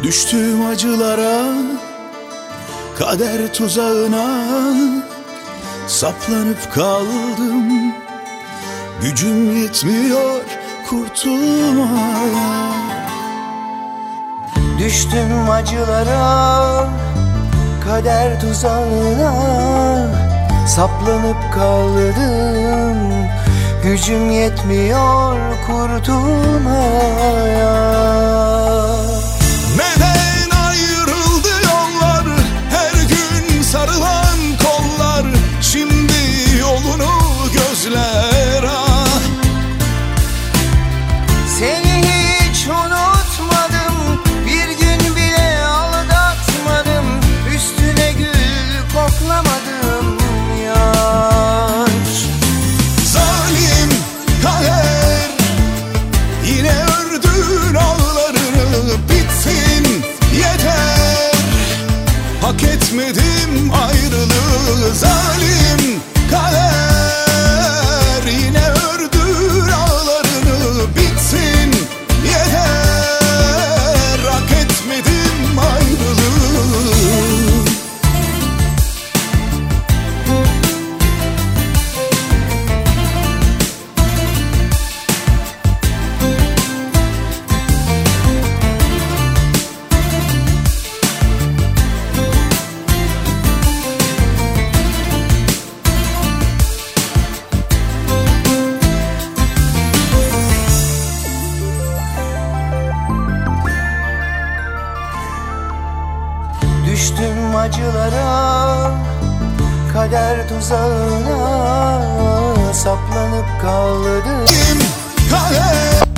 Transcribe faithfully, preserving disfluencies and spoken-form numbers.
Düştüğüm acılara, kader tuzağına saplanıp kaldım. Gücüm yetmiyor kurtulmaya. Düştüm acılara, kader tuzağına saplanıp kaldım. Gücüm yetmiyor kurtulmaya. Neden ayrıldı yollar, her gün sarılan kollar, şimdi yolunu gözler ah. Seni hiç unutmadım, bir gün bile aldatmadım, üstüne gül koklamadım yar. Zalim kader, yine ördün ağlarını, bitsin yeter. Hak etmedim ayrılığı. Zalim kader, yine ördün ağlarını, bitsin yeter. Hak etmedim ayrılığı. Düştüm acılara, kader tuzağına saplanıp kaldım. Kim kader